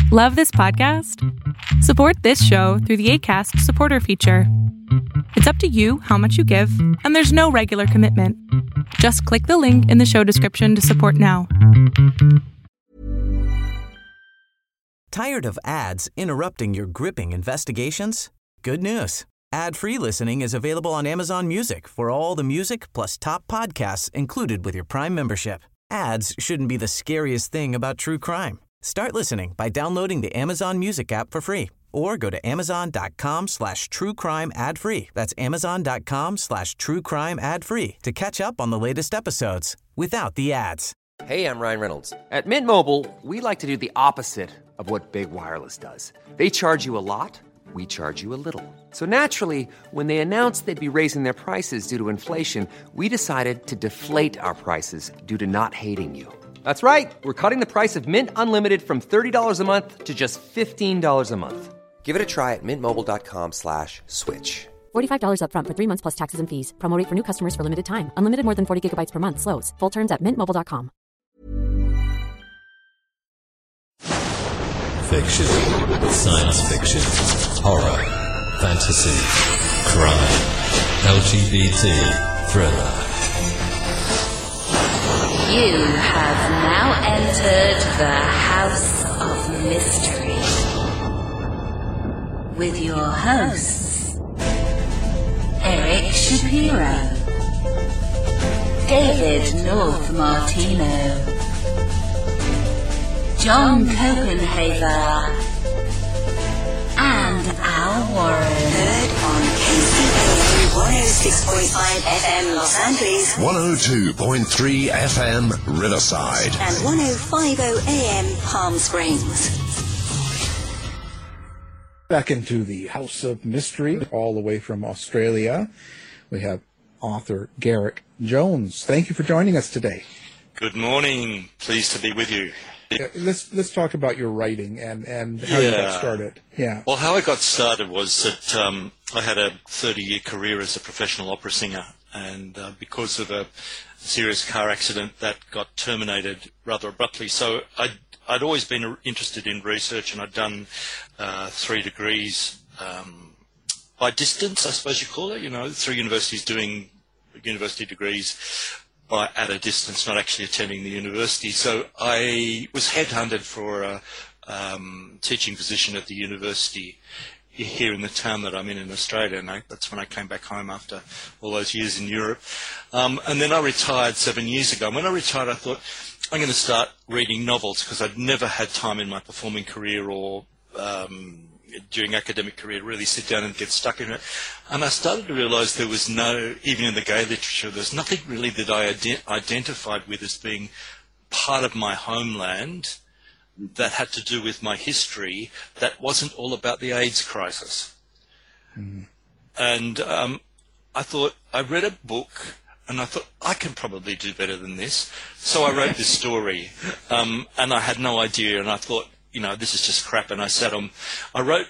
Love this podcast? Support this show through the Acast supporter feature. It's up to you how much you give, and there's no regular commitment. Just click the link in the show description to support now. Tired of ads interrupting your gripping investigations? Good news. Ad-free listening is available on Amazon Music for all the music plus top podcasts included with your Prime membership. Ads shouldn't be the scariest thing about true crime. Start listening by downloading the Amazon Music app for free or go to amazon.com/truecrime ad-free. That's amazon.com/truecrime ad-free to catch up on the latest episodes without the ads. Hey, I'm Ryan Reynolds. At Mint Mobile, we like to do the opposite of what Big Wireless does. They charge you a lot, we charge you a little. So naturally, when they announced they'd be raising their prices due to inflation, we decided to deflate our prices due to not hating you. That's right. We're cutting the price of Mint Unlimited from $30 a month to just $15 a month. Give it a try at mintmobile.com/switch. $45 up front for 3 months plus taxes and fees. Promo rate for new customers for limited time. Unlimited more than 40 gigabytes per month. Slows full terms at mintmobile.com. Fiction, science fiction, horror, fantasy, crime, LGBT, thriller. You have now entered the House of Mystery with your hosts, Eric Shapiro, David North Martino, John Copenhaver, and Al Warren. Heard on KCAA 106.5 FM Los Angeles, 102.3 FM Riverside, and 105.0 AM Palm Springs. Back into the House of Mystery, all the way from Australia, we have author Garrick Jones. Thank you for joining us today. Good morning. Pleased to be with you. Let's talk about your writing and how you got started. Yeah. Well, how I got started was that I had a 30-year career as a professional opera singer, and because of a serious car accident, that got terminated rather abruptly. So I'd always been interested in research, and I'd done 3 degrees by distance, I suppose you call it. 3 universities doing university degrees at a distance, not actually attending the university. So I was headhunted for a teaching position at the university here in the town that I'm in Australia, and that's when I came back home after all those years in Europe. And then I retired 7 years ago. And when I retired, I thought, I'm going to start reading novels, because I'd never had time in my performing career or during academic career to really sit down and get stuck in it. And I started to realise there was even in the gay literature, there's nothing really that I identified with as being part of my homeland that had to do with my history that wasn't all about the AIDS crisis. Mm. And I read a book, and I thought, I can probably do better than this. So I wrote this story, and I had no idea, and I thought, this is just crap. And I wrote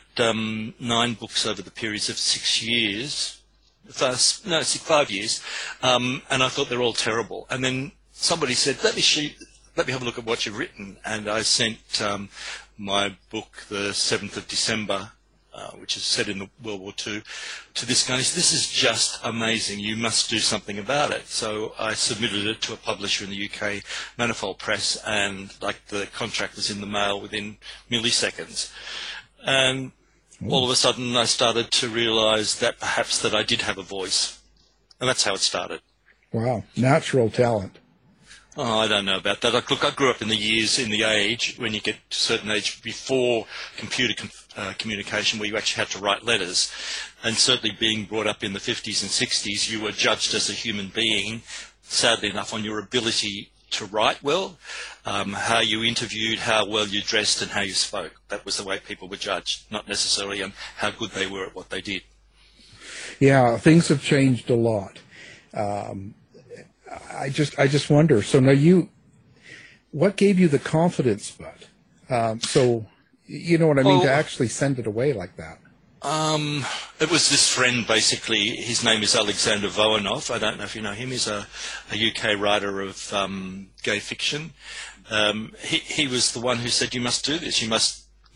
9 books over the periods of 6 years, 5 years, and I thought they're all terrible. And then somebody said, let me have a look at what you've written. And I sent my book, The 7th of December, which is set in World War II, to this guy. He said, this is just amazing. You must do something about it. So I submitted it to a publisher in the UK, Manifold Press, and the contract was in the mail within milliseconds. And all of a sudden I started to realise that perhaps that I did have a voice. And that's how it started. Wow. Natural talent. Oh, I don't know about that. Look, I grew up in the age when you get to a certain age before computer communication, where you actually had to write letters. And certainly being brought up in the 50s and 60s, you were judged as a human being, sadly enough, on your ability to write well, how you interviewed, how well you dressed, and how you spoke. That was the way people were judged, not necessarily on how good they were at what they did. Yeah, things have changed a lot. I just wonder. So now what gave you the confidence, Bud? So you know what I mean, to actually send it away like that. It was this friend, basically. His name is Alexander Voanov. I don't know if you know him. He's a UK writer of gay fiction. He was the one who said, you must do this. You must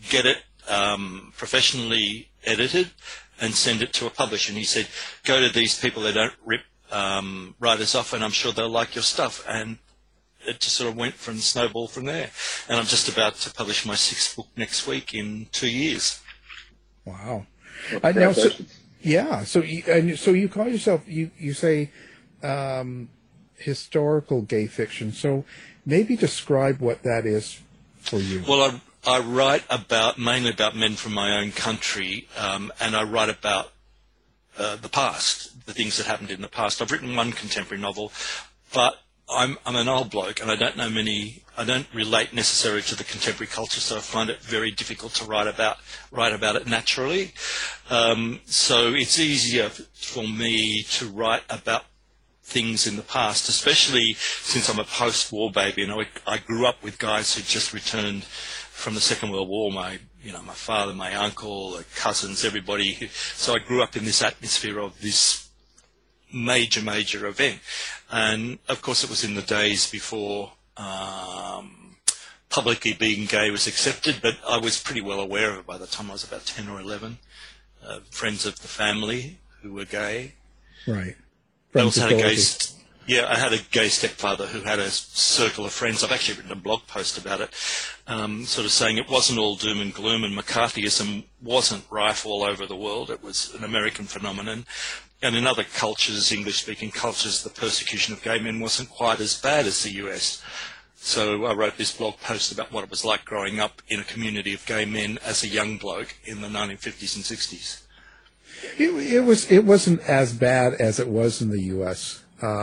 get it professionally edited and send it to a publisher. And he said, go to these people, they don't rip writers off, and I'm sure they'll like your stuff. And it just sort of went from snowball from there. And I'm just about to publish my 6th book next week in 2 years. Wow. Now, so you call yourself, you say historical gay fiction. So maybe describe what that is for you. Well, I write mainly about men from my own country, and I write about the past, the things that happened in the past. I've written one contemporary novel, but I'm an old bloke, and I don't know many. I don't relate necessarily to the contemporary culture, so I find it very difficult to write about it naturally. So it's easier for me to write about things in the past, especially since I'm a post-war baby. I grew up with guys who just returned from the Second World War. My father, my uncle, cousins, everybody. So I grew up in this atmosphere of this major event. And of course it was in the days before publicly being gay was accepted, but I was pretty well aware of it by the time I was about 10 or 11. Friends of the family who were gay. Right. I also had I had a gay stepfather who had a circle of friends. I've actually written a blog post about it, sort of saying it wasn't all doom and gloom, and McCarthyism wasn't rife all over the world. It was an American phenomenon. And in other cultures, English-speaking cultures, the persecution of gay men wasn't quite as bad as the US. So I wrote this blog post about what it was like growing up in a community of gay men as a young bloke in the 1950s and 60s. It wasn't as bad as it was in the U.S.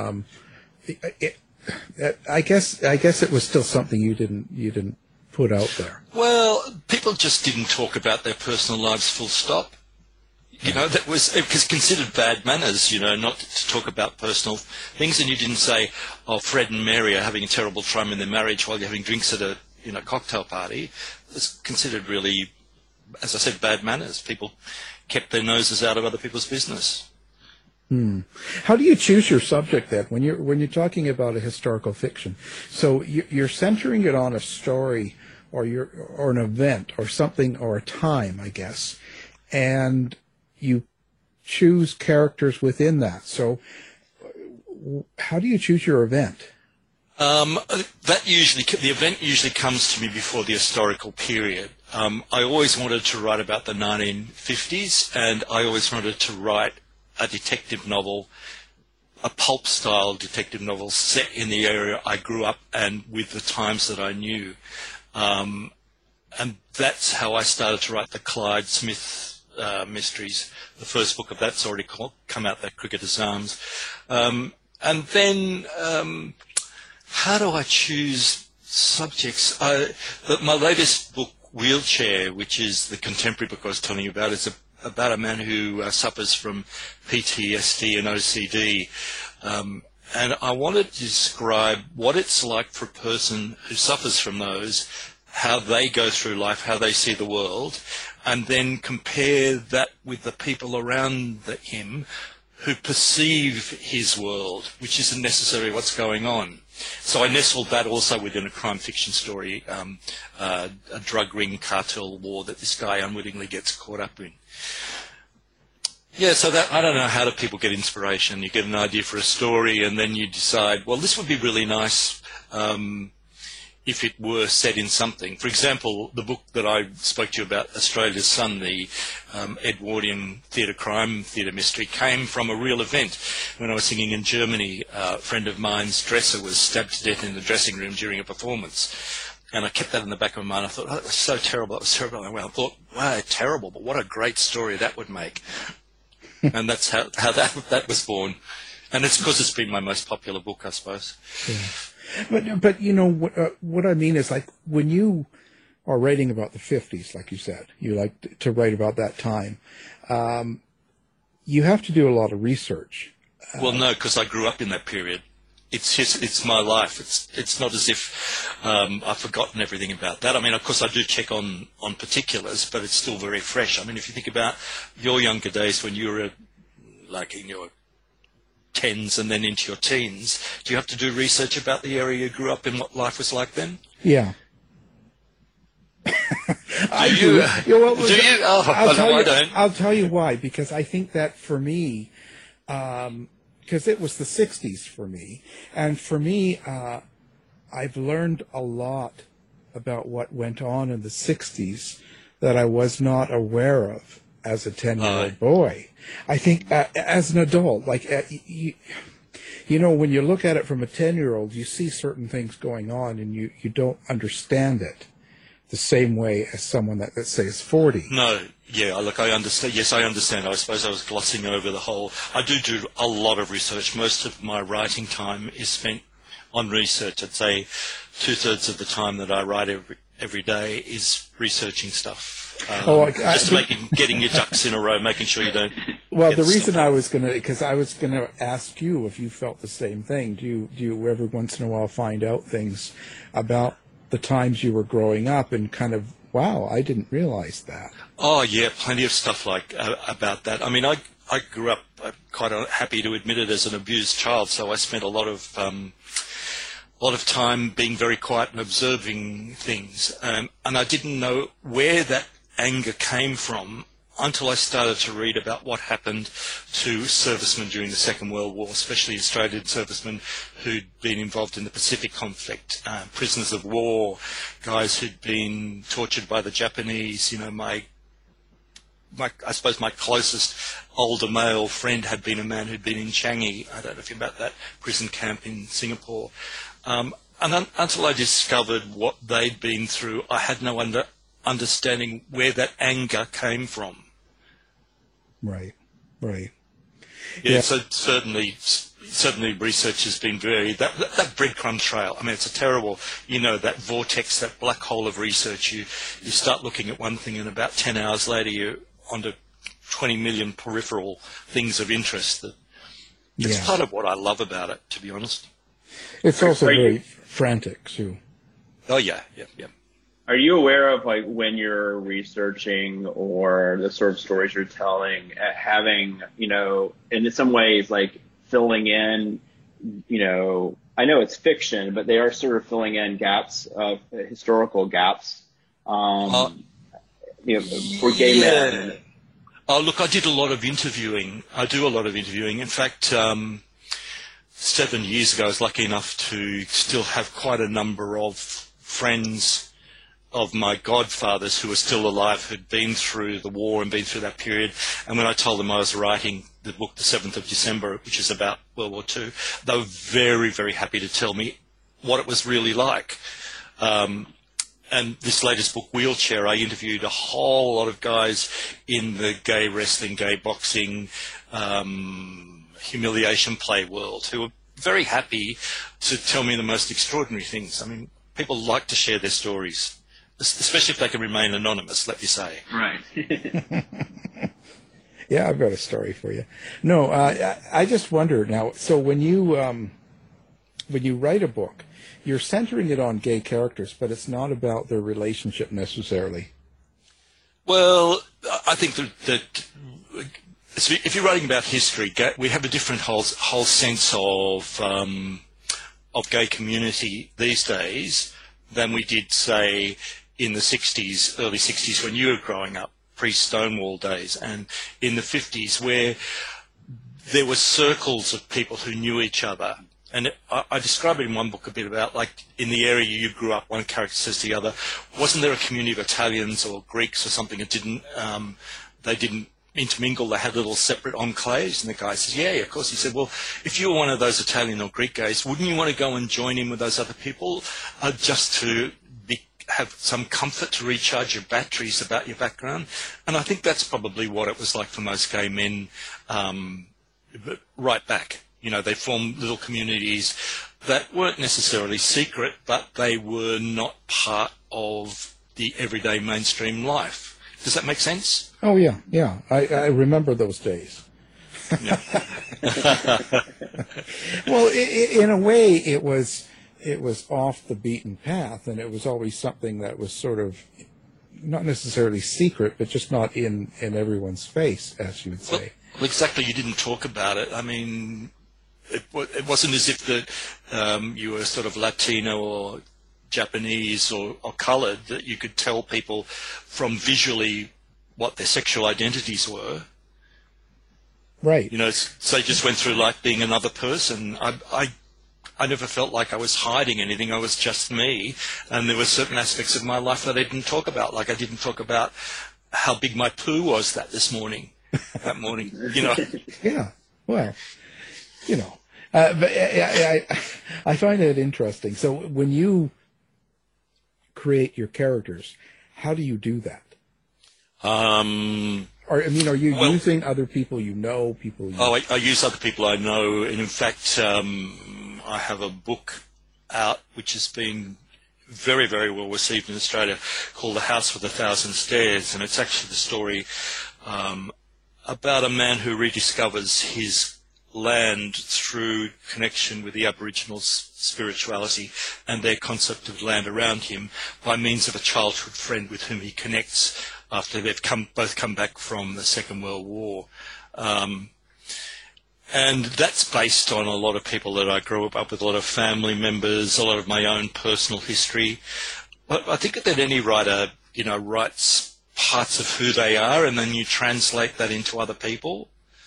I guess it was still something you didn't put out there. Well, people just didn't talk about their personal lives, full stop. It was considered bad manners, not to talk about personal things. And you didn't say, oh, Fred and Mary are having a terrible time in their marriage while you're having drinks at a cocktail party. It's considered really, as I said, bad manners. People kept their noses out of other people's business. How do you choose your subject then when you're talking about a historical fiction? So you're centering it on a story or an event or something or a time, I guess, and you choose characters within that. So how do you choose your event? The event usually comes to me before the historical period. I always wanted to write about the 1950s, and I always wanted to write a detective novel, a pulp-style detective novel set in the area I grew up and with the times that I knew. And that's how I started to write the Clyde Smith mysteries. The first book of that's already come out, that Cricketer's Arms. And then how do I choose subjects? My latest book, Wheelchair, which is the contemporary book I was telling you about, is about a man who suffers from PTSD and OCD. And I wanted to describe what it's like for a person who suffers from those, how they go through life, how they see the world, and then compare that with the people around him who perceive his world, which isn't necessarily what's going on. So I nestled that also within a crime fiction story, a drug ring cartel war that this guy unwittingly gets caught up in. Yeah, so that, I don't know, how do people get inspiration? You get an idea for a story and then you decide, well, this would be really nice if it were set in something. For example, the book that I spoke to you about, Australia's Son, the Edwardian crime theatre mystery, came from a real event. When I was singing in Germany, a friend of mine's dresser was stabbed to death in the dressing room during a performance. And I kept that in the back of my mind. I thought, oh, that was so terrible, that was terrible. And I thought, wow, terrible, but what a great story that would make. And that's how that was born. And it's because it's been my most popular book, I suppose. Yeah. But you know, what I mean is, like, when you are writing about the 50s, like you said, you like to write about that time, you have to do a lot of research. Well, no, because I grew up in that period. It's my life. It's not as if I've forgotten everything about that. I mean, of course, I do check on particulars, but it's still very fresh. I mean, if you think about your younger days when you were like in your 10s and then into your teens, do you have to do research about the area you grew up in, what life was like then? Yeah. I do. Well, do you? Oh, I don't. I'll tell you why. Because I think that for me, because it was the 60s for me, and for me, I've learned a lot about what went on in the 60s that I was not aware of as a 10-year-old boy. I think as an adult, like, you know, when you look at it from a 10-year-old, you see certain things going on and you don't understand it the same way as someone that say is 40. No, yeah, look, I understand. Yes, I understand. I suppose I was glossing over the whole. I do a lot of research. Most of my writing time is spent on research. I'd say 2/3 of the time that I write every day is researching stuff. Getting your ducks in a row, making sure you don't. Well, the reason I was going to ask you if you felt the same thing. Do you every once in a while find out things about the times you were growing up and kind of, wow, I didn't realize that? Oh yeah, plenty of stuff like about that. I mean, I grew up quite happy to admit it as an abused child, so I spent a lot of time being very quiet and observing things, and I didn't know where that anger came from until I started to read about what happened to servicemen during the Second World War, especially Australian servicemen who'd been involved in the Pacific conflict, prisoners of war, guys who'd been tortured by the Japanese. You know, I suppose my closest older male friend had been a man who'd been in Changi. I don't know if you know about that prison camp in Singapore. And until I discovered what they'd been through, I had no understanding where that anger came from. Right. Yeah. So certainly research has been varied. That breadcrumb trail, I mean, it's a terrible, that vortex, that black hole of research. You start looking at one thing and about 10 hours later you're onto 20 million peripheral things of interest. It's part of what I love about it, to be honest. It's also very frantic, too. Oh, yeah. Are you aware of, like, when you're researching or the sort of stories you're telling, having, in some ways, like, filling in, I know it's fiction, but they are sort of filling in gaps, historical gaps, for gay men? Oh, look, I did a lot of interviewing. I do a lot of interviewing. In fact, 7 years ago, I was lucky enough to still have quite a number of friends of my godfathers who were still alive, who'd been through the war and been through that period. And when I told them I was writing the book, The 7th of December, which is about World War II, they were very, very happy to tell me what it was really like. And this latest book, Wheelchair, I interviewed a whole lot of guys in the gay wrestling, gay boxing, humiliation play world who were very happy to tell me the most extraordinary things. I mean, people like to share their stories, especially if they can remain anonymous, let me say. Right. Yeah, I've got a story for you. No, I just wonder now, so when you write a book, you're centering it on gay characters, but it's not about their relationship necessarily. Well, I think that if you're writing about history, we have a different whole sense of gay community these days than we did, say, in the 60s, early 60s, when you were growing up, pre-Stonewall days, and in the 50s, where there were circles of people who knew each other. And I describe it in one book a bit about, like, in the area you grew up, one character says to the other, wasn't there a community of Italians or Greeks or something that they didn't intermingle, they had little separate enclaves? And the guy says, yeah, of course. He said, well, if you were one of those Italian or Greek guys, wouldn't you want to go and join in with those other people just to have some comfort, to recharge your batteries about your background? And I think that's probably what it was like for most gay men right back. They formed little communities that weren't necessarily secret, but they were not part of the everyday mainstream life. Does that make sense? Oh, yeah. I remember those days. Yeah. Well, in a way, it was off the beaten path, and it was always something that was sort of not necessarily secret, but just not in everyone's face, as you would say. Well, exactly. You didn't talk about it. I mean, it wasn't as if that you were sort of Latino or Japanese or coloured, that you could tell people from visually what their sexual identities were. Right. You know, so they just went through life being another person. I never felt like I was hiding anything. I was just me. And there were certain aspects of my life that I didn't talk about. Like I didn't talk about how big my poo was that morning, you know. Yeah. Well, you know, but I find it interesting. So when you create your characters, how do you do that? Are you using other people you know, people you... Oh, I use other people I know. And in fact, I have a book out which has been very, very well received in Australia called The House with a Thousand Stairs. And it's actually the story about a man who rediscovers his land through connection with the Aboriginal spirituality and their concept of land around him by means of a childhood friend with whom he connects after they've both come back from the Second World War. And that's based on a lot of people that I grew up with, a lot of family members, a lot of my own personal history. But I think that any writer, you know, writes parts of who they are and then you translate that into other people.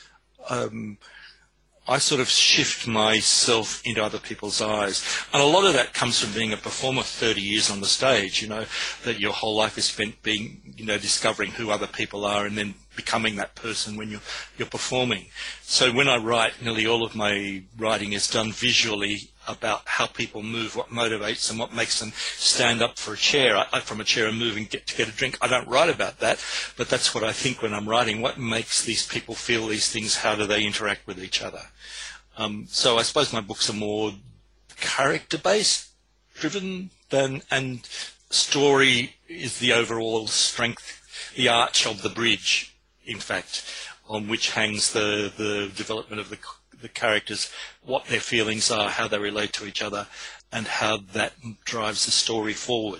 I sort of shift myself into other people's eyes. And a lot of that comes from being a performer 30 years on the stage, you know, that your whole life is spent being, you know, discovering who other people are and then becoming that person when you're performing. So when I write, nearly all of my writing is done visually about how people move, what motivates them, what makes them stand up from a chair and move and get a drink. I don't write about that, but that's what I think when I'm writing. What makes these people feel these things? How do they interact with each other? So I suppose my books are more character-based, driven, and story is the overall strength, the arch of the bridge, in fact, on which hangs the development of the characters, what their feelings are, how they relate to each other, and how that drives the story forward.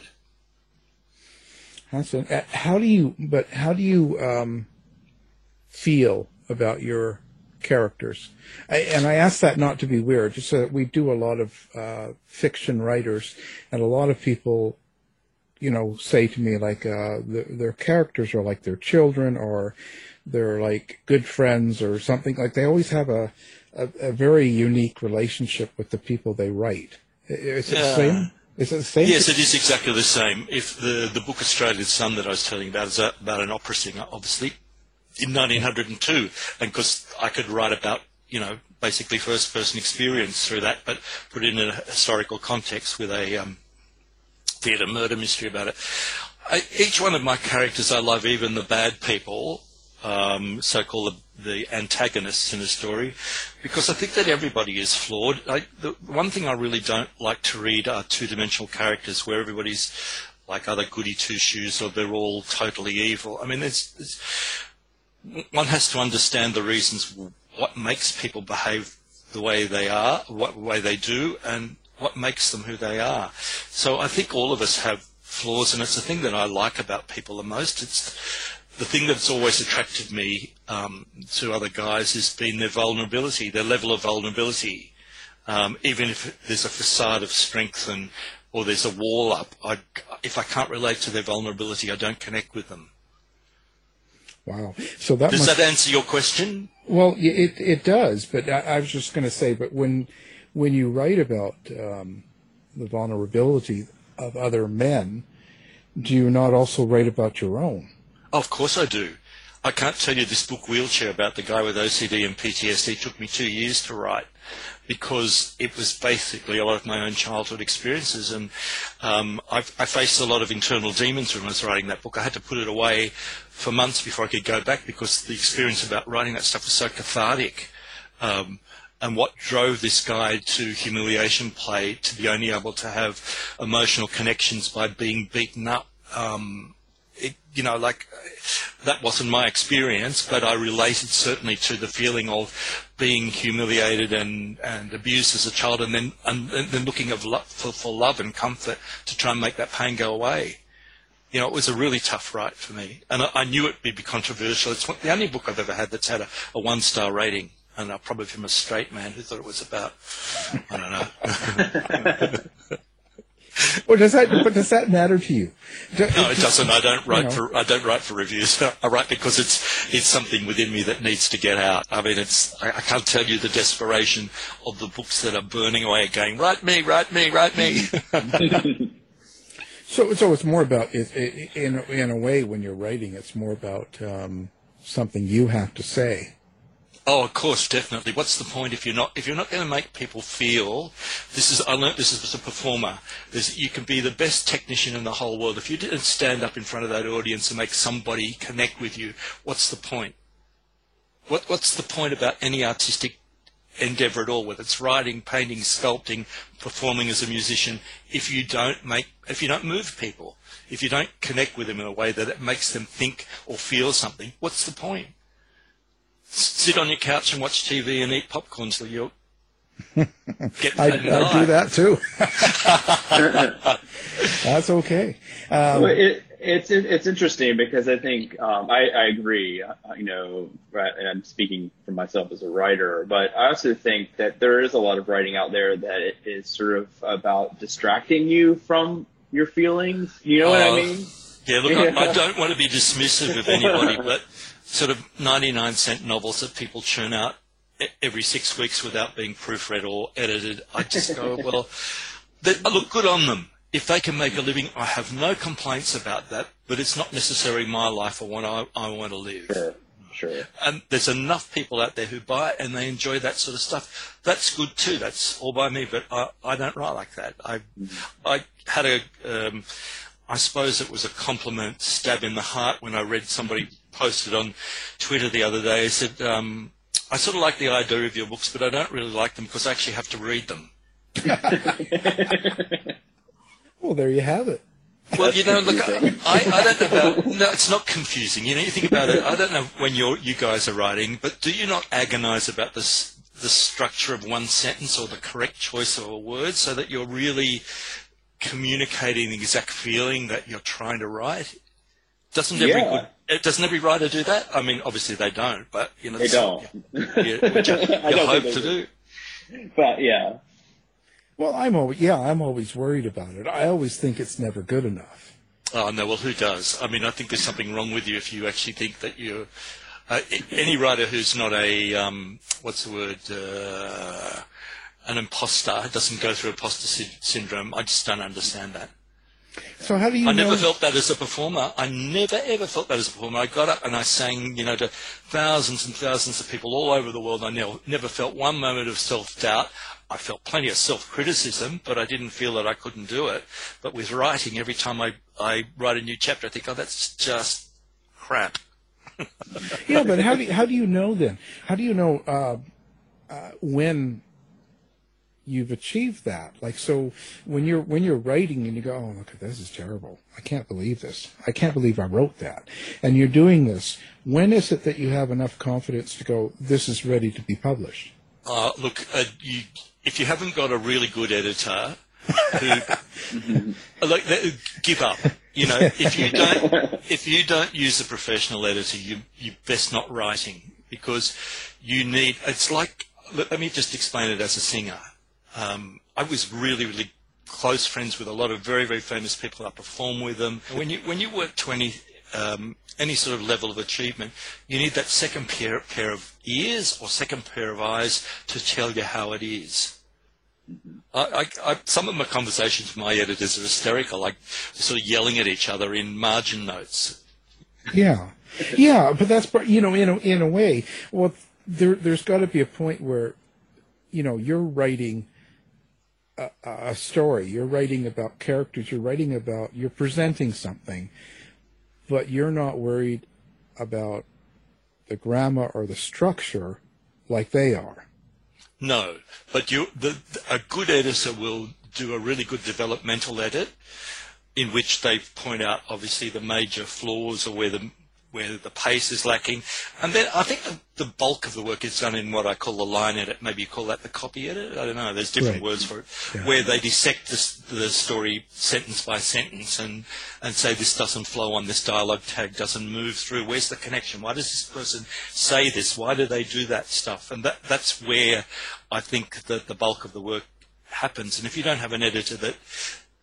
How do you feel about your characters? And I ask that not to be weird, just so that we do a lot of fiction writers, and a lot of people, you know, say to me like their characters are like their children, or they're like good friends or something. Like they always have a very unique relationship with the people they write. Is it the same? Is it the same? Yes, it is exactly the same. If the book Australian Sun that I was telling you about is about an opera singer, obviously, in 1902, and because I could write about, you know, basically first-person experience through that, but put it in a historical context with a theatre murder mystery about it. Each one of my characters I love, even the bad people, so-called the antagonists in a story, because I think that everybody is flawed. The one thing I really don't like to read are two-dimensional characters where everybody's like other goody two-shoes or they're all totally evil. I mean, one has to understand the reasons what makes people behave the way they are, what way they do, and what makes them who they are. So I think all of us have flaws, and it's the thing that I like about people the most. It's the thing that's always attracted me to other guys has been their vulnerability, their level of vulnerability. Even if there's a facade of strength or there's a wall up, if I can't relate to their vulnerability, I don't connect with them. Wow. So does that answer your question? Well, it does, but I was just going to say, but when you write about the vulnerability of other men, do you not also write about your own? Oh, of course I do. I can't tell you this book, Wheelchair, about the guy with OCD and PTSD took me 2 years to write because it was basically a lot of my own childhood experiences. And I faced a lot of internal demons when I was writing that book. I had to put it away for months before I could go back because the experience about writing that stuff was so cathartic. And what drove this guy to humiliation play, to be only able to have emotional connections by being beaten up, that wasn't my experience, but I related certainly to the feeling of being humiliated and abused as a child, and then looking for love and comfort to try and make that pain go away. You know, it was a really tough write for me, and I knew it'd be controversial. It's the only book I've ever had that's had a 1-star rating, and probably from a straight man who thought it was about, I don't know. Or does that matter to you? No, it doesn't. I don't write for reviews. I write because it's something within me that needs to get out. I mean, I can't tell you the desperation of the books that are burning away, going, write me. So it's more about in a way when you're writing, it's more about something you have to say. Oh, of course, definitely. What's the point if you're not going to make people feel? I learnt this as a performer. You can be the best technician in the whole world. If you didn't stand up in front of that audience and make somebody connect with you, what's the point? What's the point about any artistic endeavour at all, whether it's writing, painting, sculpting, performing as a musician, if you don't move people, if you don't connect with them in a way that it makes them think or feel something, what's the point? Sit on your couch and watch TV and eat popcorn till you get I do that too. That's okay. It's interesting because I think I agree. Right, and I'm speaking for myself as a writer, but I also think that there is a lot of writing out there that it is sort of about distracting you from your feelings. You know what I mean? Yeah. Look, I don't want to be dismissive of anybody, but sort of 99-cent novels that people churn out every 6 weeks without being proofread or edited, I just go, well, look, good on them. If they can make a living, I have no complaints about that, but it's not necessarily my life or what I want to live. Sure. And there's enough people out there who buy it and they enjoy that sort of stuff. That's good too. That's all by me, but I don't write like that. I had I suppose it was a compliment stab in the heart when I read somebody posted on Twitter the other day. He said, I sort of like the idea of your books, but I don't really like them because I actually have to read them. Well, there you have it. Well, look, I don't know about, no, it's not confusing. You think about it, I don't know when you guys are writing, but do you not agonize about the structure of one sentence or the correct choice of a word so that you're really communicating the exact feeling that you're trying to write? Doesn't every writer do that? I mean, obviously they don't, but they don't. Which you hope to do. But yeah. Well, I'm always worried about it. I always think it's never good enough. Oh no, well, who does? I mean, I think there's something wrong with you if you actually think that you're any writer who's not a an imposter, doesn't go through imposter syndrome. I just don't understand that. So how do you I never felt that as a performer. I never, ever felt that as a performer. I got up and I sang, to thousands and thousands of people all over the world. I never felt one moment of self-doubt. I felt plenty of self-criticism, but I didn't feel that I couldn't do it. But with writing, every time I write a new chapter, I think, that's just crap. Yeah, but how do you know then? How do you know when you've achieved that? Like, so when you're writing and you go, oh, look, this is terrible. I can't believe this. I can't believe I wrote that. And you're doing this. When is it that you have enough confidence to go, this is ready to be published? Look, if you haven't got a really good editor who give up. If you don't use a professional editor, you're best not writing, because you need. It's like, let me just explain it as a singer. I was really, really close friends with a lot of very, very famous people. I perform with them. When you work to any sort of level of achievement, you need that second pair of ears or second pair of eyes to tell you how it is. Some of my conversations with my editors are hysterical, like sort of yelling at each other in margin notes. Yeah, but that's, in a way, well, there's got to be a point where, you're writing a story, you're writing about characters, you're presenting something, but you're not worried about the grammar or the structure like they are. No, but a good editor will do a really good developmental edit in which they point out, obviously, the major flaws or where the pace is lacking. And then I think the bulk of the work is done in what I call the line edit. Maybe you call that the copy edit. I don't know. There's different words for it, where they dissect the story sentence by sentence and say this doesn't flow on, this dialogue tag doesn't move through. Where's the connection? Why does this person say this? Why do they do that stuff? And that's where I think that the bulk of the work happens. And if you don't have an editor that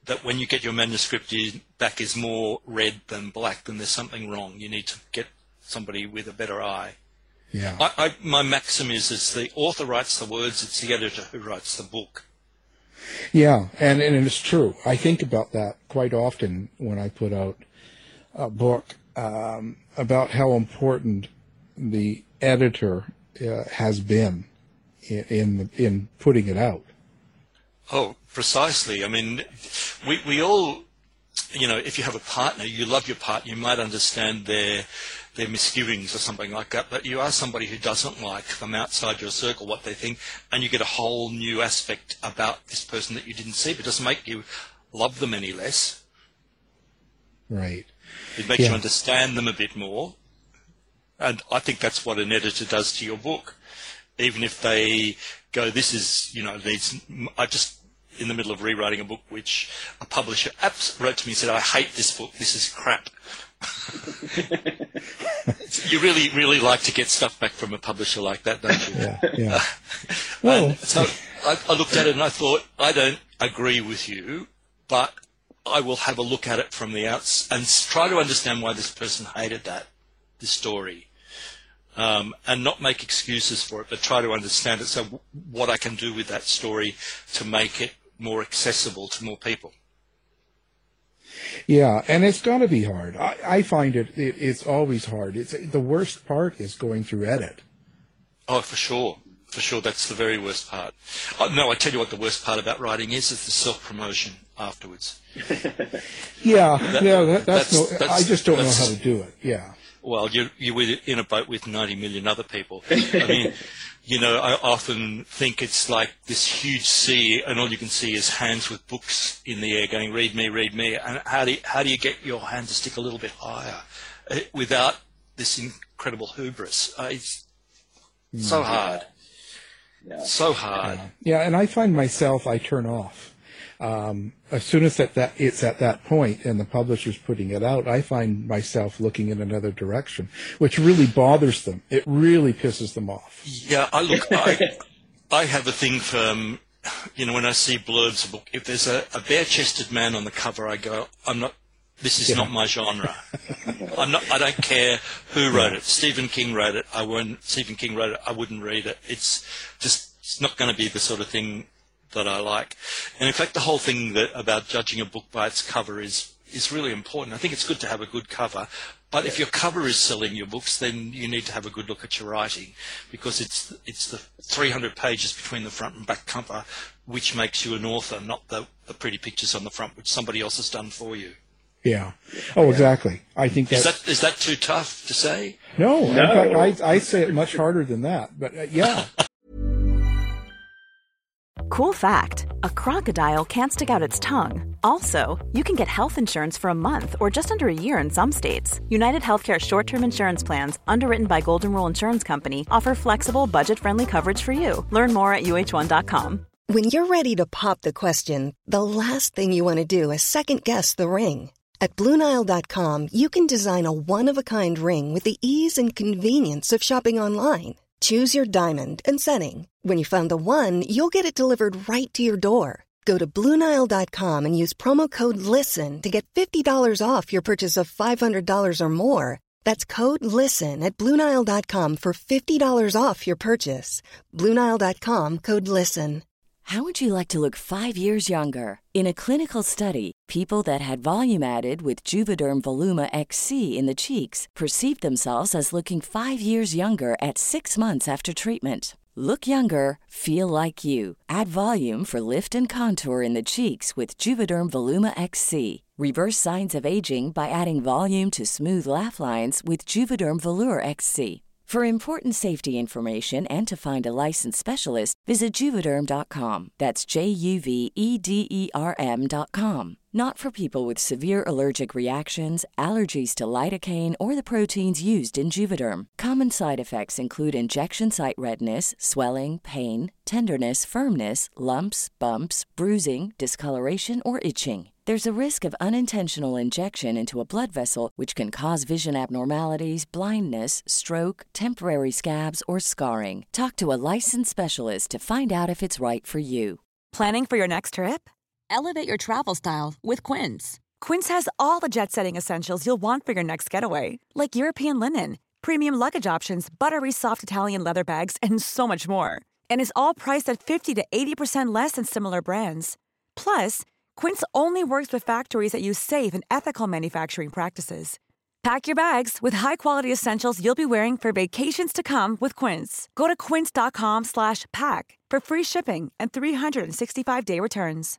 that when you get your manuscript back is more red than black, then there's something wrong. You need to get somebody with a better eye. Yeah. My maxim is the author writes the words, it's the editor who writes the book. Yeah, and it's true. I think about that quite often when I put out a book about how important the editor has been in putting it out. Oh, precisely. I mean, we all, if you have a partner, you love your partner, you might understand their misgivings or something like that, but you are somebody who doesn't like them outside your circle, what they think, and you get a whole new aspect about this person that you didn't see, but it doesn't make you love them any less. Right. It makes you understand them a bit more, and I think that's what an editor does to your book. Even if they go, this is, I just, in the middle of rewriting a book, which a publisher wrote to me and said, I hate this book, this is crap. You really, really like to get stuff back from a publisher like that, don't you? Yeah. Well, so I looked at it and I thought, I don't agree with you, but I will have a look at it from the outside and try to understand why this person hated this story. And not make excuses for it, but try to understand it. So what I can do with that story to make it more accessible to more people. Yeah, and it's got to be hard. I find it's always hard. The worst part is going through edit. Oh, for sure. For sure, that's the very worst part. No, I tell you what the worst part about writing is the self-promotion afterwards. I just don't know how to do it. Yeah. Well, you're in a boat with 90 million other people. I mean, I often think it's like this huge sea, and all you can see is hands with books in the air going, read me, read me. And how do you get your hand to stick a little bit higher without this incredible hubris? It's so hard. Yeah. So hard. Yeah, and I find myself, I turn off. As soon as it's at that point and the publisher's putting it out, I find myself looking in another direction, which really bothers them. It really pisses them off. Yeah, I have a thing for, when I see blurbs of a book, if there's a bare-chested man on the cover, I go, this is not my genre. I don't care who wrote it. Stephen King wrote it. I wouldn't read it. It's not going to be the sort of thing that I like. And in fact, the whole thing about judging a book by its cover is really important. I think it's good to have a good cover, but if your cover is selling your books, then you need to have a good look at your writing, because it's the 300 pages between the front and back cover which makes you an author, not the pretty pictures on the front which somebody else has done for you. Yeah. Oh, exactly. I think is that too tough to say? No. In fact, I say it much harder than that. But yeah. Cool fact, a crocodile can't stick out its tongue. Also, you can get health insurance for a month or just under a year in some states. United Healthcare short-term insurance plans, underwritten by Golden Rule Insurance Company, offer flexible, budget-friendly coverage for you. Learn more at UH1.com. When you're ready to pop the question, the last thing you want to do is second-guess the ring. At BlueNile.com, you can design a one-of-a-kind ring with the ease and convenience of shopping online. Choose your diamond and setting. When you find the one, you'll get it delivered right to your door. Go to BlueNile.com and use promo code LISTEN to get $50 off your purchase of $500 or more. That's code LISTEN at BlueNile.com for $50 off your purchase. BlueNile.com, code LISTEN. How would you like to look 5 years younger? In a clinical study, people that had volume added with Juvederm Voluma XC in the cheeks perceived themselves as looking 5 years younger at 6 months after treatment. Look younger, feel like you. Add volume for lift and contour in the cheeks with Juvederm Voluma XC. Reverse signs of aging by adding volume to smooth laugh lines with Juvederm Volure XC. For important safety information and to find a licensed specialist, visit Juvederm.com. That's JUVEDERM.com. Not for people with severe allergic reactions, allergies to lidocaine, or the proteins used in Juvederm. Common side effects include injection site redness, swelling, pain, tenderness, firmness, lumps, bumps, bruising, discoloration, or itching. There's a risk of unintentional injection into a blood vessel, which can cause vision abnormalities, blindness, stroke, temporary scabs, or scarring. Talk to a licensed specialist to find out if it's right for you. Planning for your next trip? elevate your travel style with Quince. Quince has all the jet-setting essentials you'll want for your next getaway, like European linen, premium luggage options, buttery soft Italian leather bags, and so much more. And is all priced at 50 to 80% less than similar brands. Plus, Quince only works with factories that use safe and ethical manufacturing practices. Pack your bags with high-quality essentials you'll be wearing for vacations to come with Quince. Go to quince.com/pack for free shipping and 365-day returns.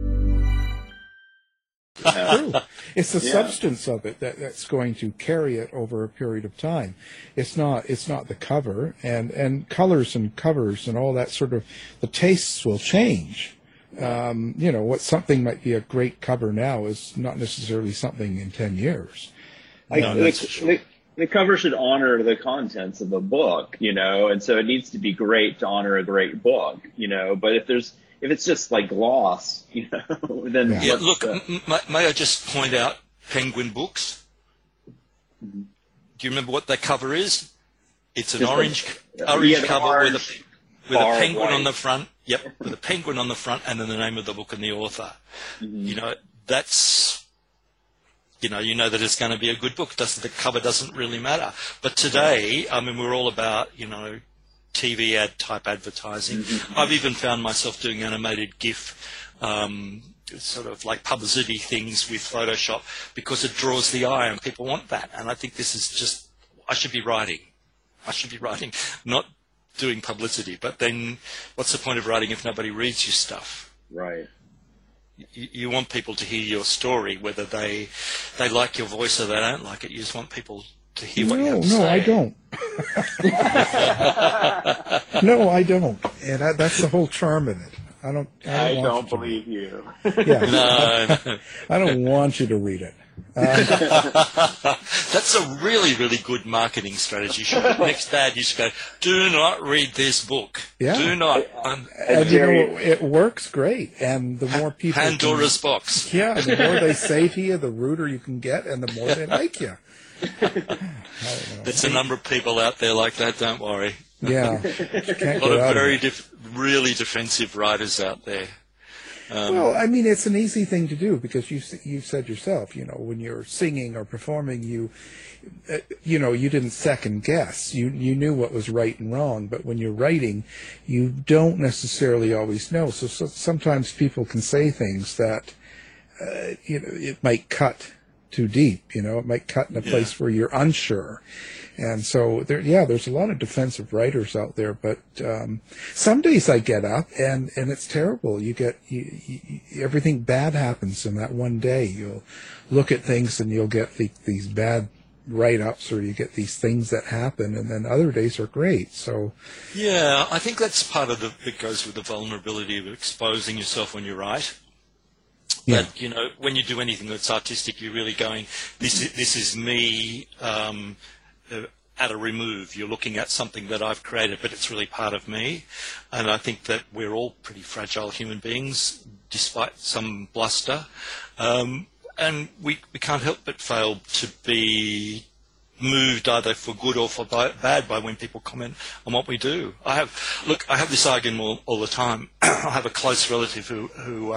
True. It's the substance of it that's going to carry it over a period of time. It's not the cover, and colors and covers and all that sort of, the tastes will change. What something might be a great cover now is not necessarily something in 10 years. The cover should honor the contents of a book, and so it needs to be great to honor a great book, but if it's just like gloss, then look, may I just point out Penguin Books? Mm-hmm. Do you remember what that cover is? It's an Just orange cover with a penguin on the front. Yep, with a penguin on the front and then the name of the book and the author. Mm-hmm. That's... you know that it's going to be a good book. The cover doesn't really matter. But today, we're all about, TV ad type advertising. Mm-hmm. I've even found myself doing animated GIF, sort of like publicity things with Photoshop because it draws the eye and people want that. And I think this is just, I should be writing, not doing publicity. But then what's the point of writing if nobody reads your stuff? Right. You want people to hear your story, whether they like your voice or they don't like it. You just want people to hear what you have to say. No, I don't. No, I don't. And that's the whole charm of it. I don't believe you. Yeah. No. I don't want you to read it. That's a really, really good marketing strategy. Next ad, you should go, do not read this book. Yeah. Do not. And it works great. And the more people... Pandora's box. Yeah, the more they say to you, the ruder you can get, and the more they like you. There's a number of people out there like that, don't worry. Yeah. A lot of very really defensive writers out there. It's an easy thing to do because you said yourself, when you're singing or performing, you didn't second guess. You knew what was right and wrong, but when you're writing, you don't necessarily always know. So sometimes people can say things that, it might cut too deep. It might cut in a place where you're unsure. And so there's a lot of defensive writers out there, but some days I get up and it's terrible. Everything bad happens in that one day. You'll look at things and you'll get these bad write-ups, or you get these things that happen, and then other days are great. So yeah, I think that's part of it goes with the vulnerability of exposing yourself when you write. Yeah. But when you do anything that's artistic, you're really going, this is me. At a remove, you're looking at something that I've created, but it's really part of me. And I think that we're all pretty fragile human beings, despite some bluster. And we can't help but fail to be moved either for good or for bad by when people comment on what we do. I have this argument all the time. I have a close relative who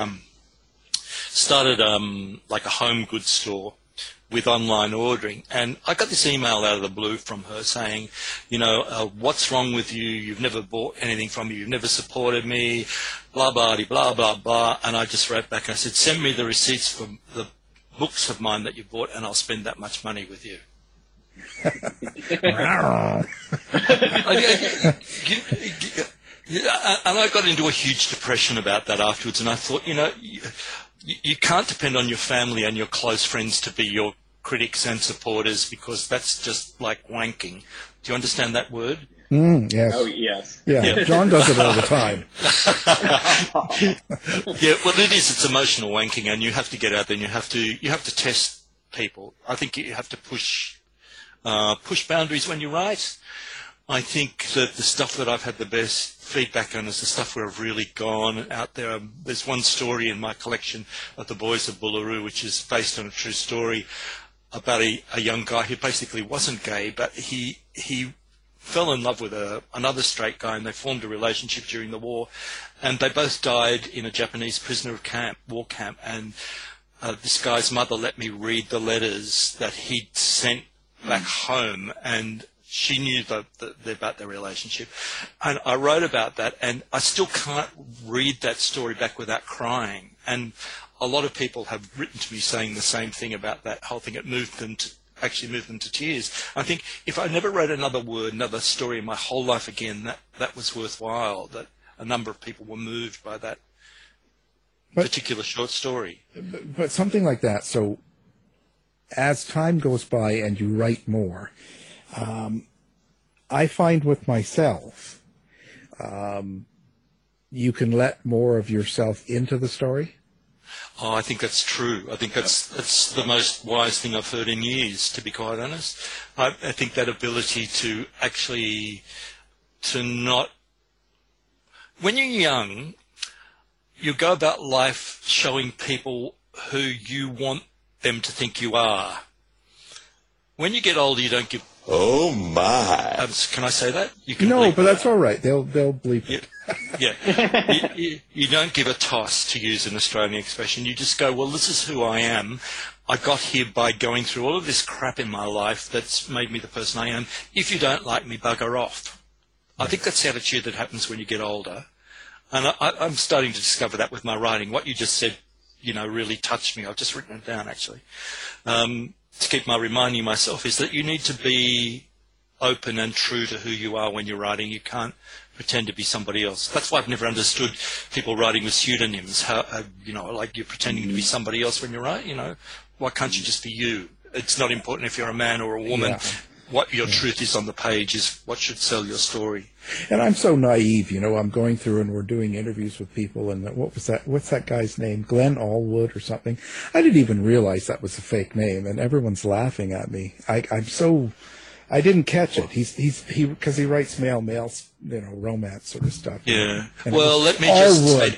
started like a home goods store with online ordering, and I got this email out of the blue from her saying, what's wrong with you? You've never bought anything from me. You've never supported me, blah, blah, blah, blah, blah. And I just wrote back and I said, send me the receipts for the books of mine that you bought and I'll spend that much money with you. And I got into a huge depression about that afterwards, and I thought, you can't depend on your family and your close friends to be your critics and supporters, because that's just like wanking. Do you understand that word? Yes. Oh, yes. Yeah, John does it all the time. Yeah, well, it is. It's emotional wanking, and you have to get out there and you have to test people. I think you have to push boundaries when you write. I think that the stuff that I've had the best feedback on is the stuff where I've really gone out there. There's one story in my collection of The Boys of Boolaroo, which is based on a true story about a young guy who basically wasn't gay, but he fell in love with another straight guy, and they formed a relationship during the war, and they both died in a Japanese prisoner of war camp, and this guy's mother let me read the letters that he'd sent back home, and she knew about their relationship. And I wrote about that, and I still can't read that story back without crying. And a lot of people have written to me saying the same thing about that whole thing. It moved them to tears. I think if I never wrote another word, another story in my whole life again, that was worthwhile, that a number of people were moved by that particular short story. But something like that, so as time goes by and you write more, I find with myself, you can let more of yourself into the story. Oh, I think that's true. I think that's the most wise thing I've heard in years, to be quite honest. I think that ability to actually, when you're young, you go about life showing people who you want them to think you are. When you get older, you don't give... Oh, my. Can I say that? You can no, but that's all right. They'll bleep it. Yeah. you don't give a toss, to use an Australian expression. You just go, well, this is who I am. I got here by going through all of this crap in my life that's made me the person I am. If you don't like me, bugger off. I think that's the attitude that happens when you get older. And I'm starting to discover that with my writing. What you just said, really touched me. I've just written it down, actually. To keep reminding myself is that you need to be open and true to who you are when you're writing. You can't pretend to be somebody else. That's why I've never understood people writing with pseudonyms. How, like you're pretending to be somebody else when you write. Why can't you just be you? It's not important if you're a man or a woman. Yeah. What your truth is on the page is what should sell your story. And I'm so naive, I'm going through and we're doing interviews with people, and what's that guy's name? Glenn Allwood or something? I didn't even realize that was a fake name, and everyone's laughing at me. I didn't catch it. He because he writes male, romance sort of stuff. Yeah. Well, let me just say,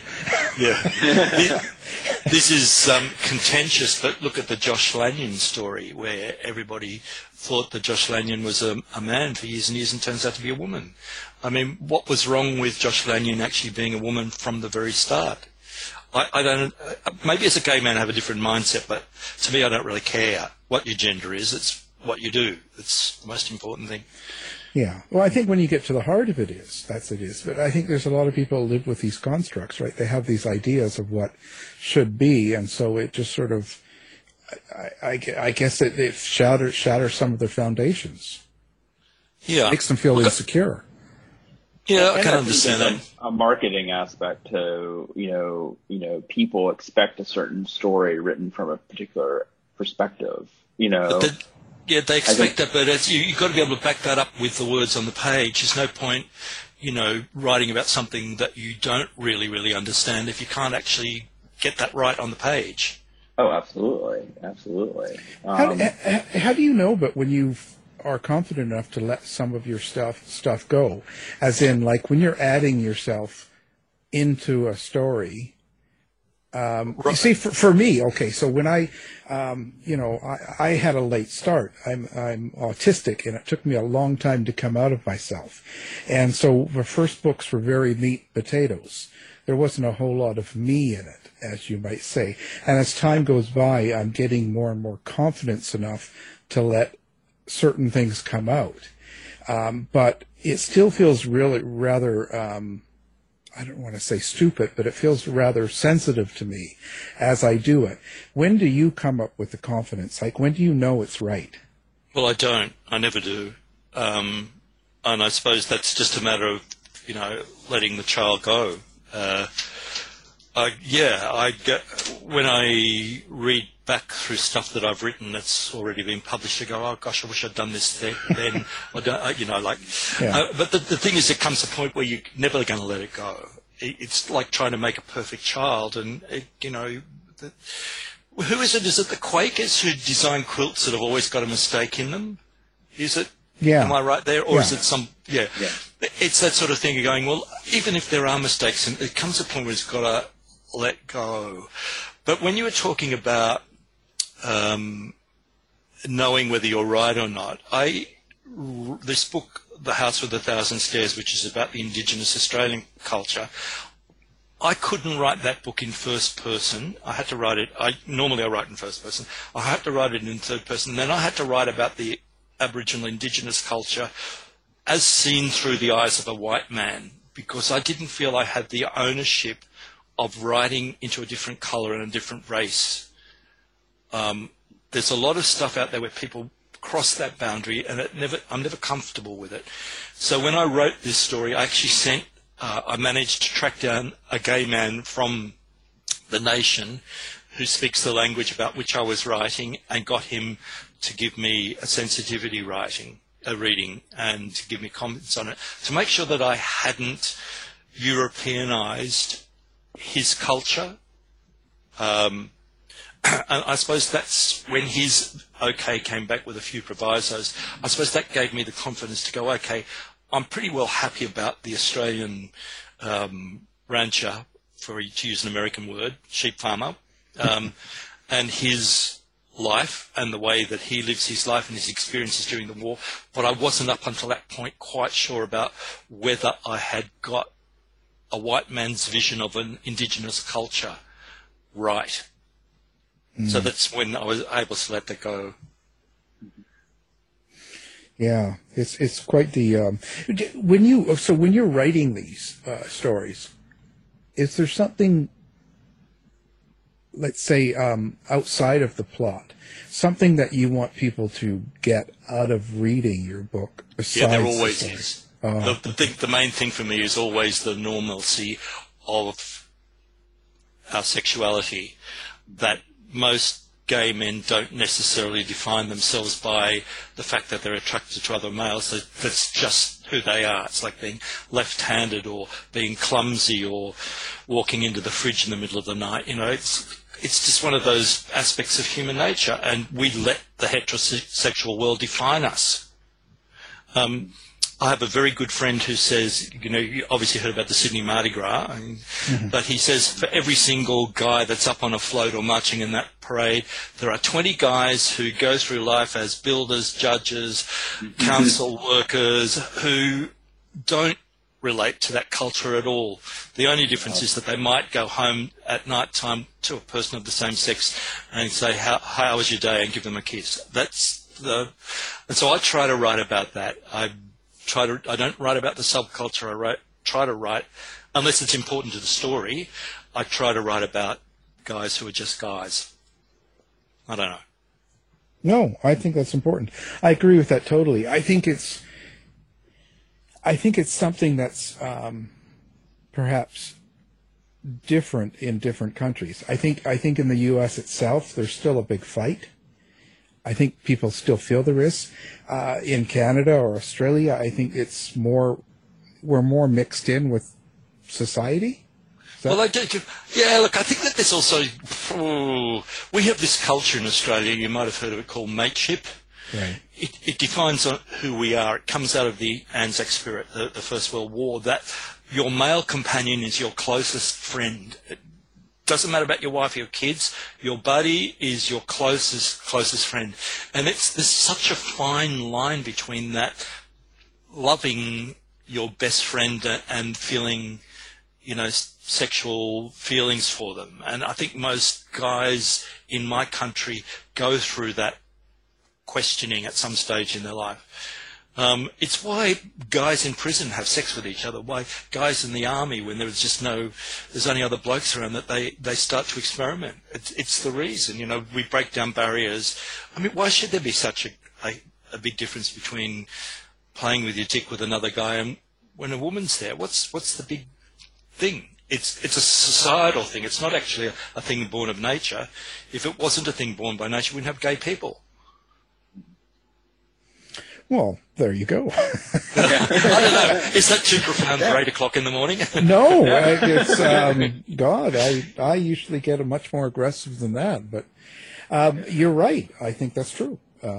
this is contentious, but look at the Josh Lanyon story, where everybody thought that Josh Lanyon was a man for years and years, and turns out to be a woman. I mean, what was wrong with Josh Lanyon actually being a woman from the very start? I don't. Maybe as a gay man I have a different mindset, but to me I don't really care what your gender is. It's what you do. It's the most important thing. Yeah. Well, I think when you get to the heart of it is. But I think there's a lot of people who live with these constructs, right? They have these ideas of what should be, and so it just sort of, I guess it shatters some of their foundations. Yeah. Makes them feel insecure. Yeah, I can understand that. A marketing aspect to, people expect a certain story written from a particular perspective, They expect that, but you've got to be able to back that up with the words on the page. There's no point, writing about something that you don't really understand if you can't actually get that right on the page. Oh, absolutely. Absolutely. How do you know, but when you are confident enough to let some of your stuff go, as in, like, when you're adding yourself into a story, you see, for me, okay, so when I had a late start. I'm autistic, and it took me a long time to come out of myself. And so the first books were very meat potatoes. There wasn't a whole lot of me in it, as you might say. And as time goes by, I'm getting more and more confidence enough to let certain things come out. But it still feels really rather, I don't want to say stupid, but it feels rather sensitive to me as I do it. When do you come up with the confidence? Like, when do you know it's right? Well, I don't. I never do. And I suppose that's just a matter of, letting the child go. When I read back through stuff that I've written that's already been published, I go, oh gosh, I wish I'd done this then. But the thing is, there comes a point where you're never going to let it go. It's like trying to make a perfect child, and who is it? Is it the Quakers who design quilts that have always got a mistake in them? Is it? Yeah. Am I right there? Or is it some... Yeah. It's that sort of thing. You're going, well, even if there are mistakes, and it comes to a point where it's got to let go. But when you were talking about knowing whether you're right or not, this book, The House with a Thousand Stairs, which is about the Indigenous Australian culture. I couldn't write that book in first person. I had to write it. Normally I write in first person. I had to write it in third person. Then I had to write about the Aboriginal Indigenous culture as seen through the eyes of a white man, because I didn't feel I had the ownership of writing into a different colour and a different race. There's a lot of stuff out there where people cross that boundary, and I'm never comfortable with it. So when I wrote this story, I actually I managed to track down a gay man from the nation who speaks the language about which I was writing, and got him to give me a sensitivity reading, and to give me comments on it, to make sure that I hadn't Europeanized his culture. And I suppose that's when his OK came back with a few provisos. I suppose that gave me the confidence to go, OK, I'm pretty well happy about the Australian rancher, to use an American word, sheep farmer, and his life and the way that he lives his life and his experiences during the war. But I wasn't up until that point quite sure about whether I had got a white man's vision of an Indigenous culture right. So that's when I was able to let that go. Yeah, it's quite the when you're writing these stories, is there something, let's say, outside of the plot, something that you want people to get out of reading your book? Yeah, there always is. The main thing for me is always the normalcy of our sexuality, that most gay men don't necessarily define themselves by the fact that they're attracted to other males. That's just who they are. It's like being left-handed or being clumsy or walking into the fridge in the middle of the night. You know, it's just one of those aspects of human nature, and we let the heterosexual world define us. I have a very good friend who says, you obviously heard about the Sydney Mardi Gras, but he says for every single guy that's up on a float or marching in that parade, there are 20 guys who go through life as builders, judges, council workers, who don't relate to that culture at all. The only difference is that they might go home at night time to a person of the same sex and say, how was your day, and give them a kiss. And so I try to write about that. I don't write about the subculture. I try to write, unless it's important to the story, I try to write about guys who are just guys. I don't know. No, I think that's important. I agree with that totally. I think it's something that's perhaps different in different countries. I think in the U.S. itself, there's still a big fight. I think people still feel there is. In Canada or Australia, I think we're more mixed in with society. Well, I do. Yeah, look, I think that there's also, we have this culture in Australia, you might have heard of it, called mateship. Right. It defines who we are. It comes out of the Anzac spirit, the First World War, that your male companion is your closest friend. It doesn't matter about your wife or your kids. Your buddy is your closest friend. And there's such a fine line between that, loving your best friend and feeling, sexual feelings for them. And I think most guys in my country go through that questioning at some stage in their life. It's why guys in prison have sex with each other, why guys in the army, when there's only other blokes around, that they start to experiment. It's the reason, we break down barriers. I mean, why should there be such a big difference between playing with your dick with another guy and when a woman's there? What's the big thing? It's a societal thing. It's not actually a thing born of nature. If it wasn't a thing born by nature, we wouldn't have gay people. Well, there you go. I don't know. Is that too profound for 8 o'clock in the morning? No, it's God. I usually get much more aggressive than that, but you're right. I think that's true.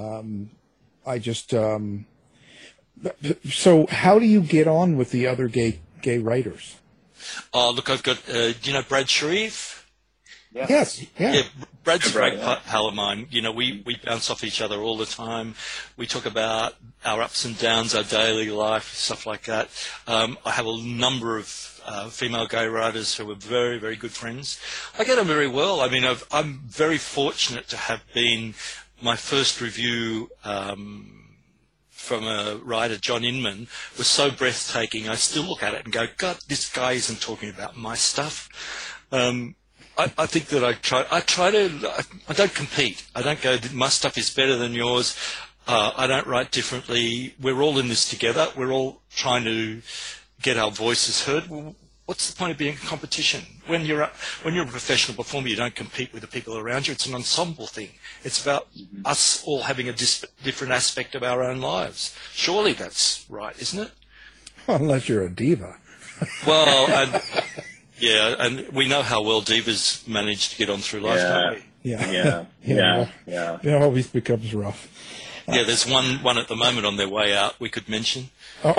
So how do you get on with the other gay writers? Oh, look, I've got. Do you know Brad Sharif? Yeah. Yes. Yeah. Brad's a great pal of mine. You know, we bounce off each other all the time. We talk about our ups and downs, our daily life, stuff like that. I have a number of female gay writers who are very, very good friends. I get on very well. I mean, I'm very fortunate to have been my first review from a writer, John Inman, was so breathtaking. I still look at it and go, God, this guy isn't talking about my stuff. I think that I don't compete. I don't go, my stuff is better than yours. I don't write differently. We're all in this together. We're all trying to get our voices heard. Well, what's the point of being in competition? When you're a professional performer, you don't compete with the people around you. It's an ensemble thing. It's about us all having a different aspect of our own lives. Surely that's right, isn't it? Unless you're a diva. Well, and we know how well divas manage to get on through life, don't we? Yeah. It always becomes rough. Yeah, there's one at the moment on their way out we could mention. Oh.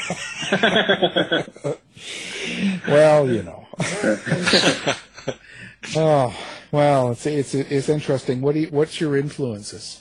Well, you know. Oh, well, it's interesting. What's your influences?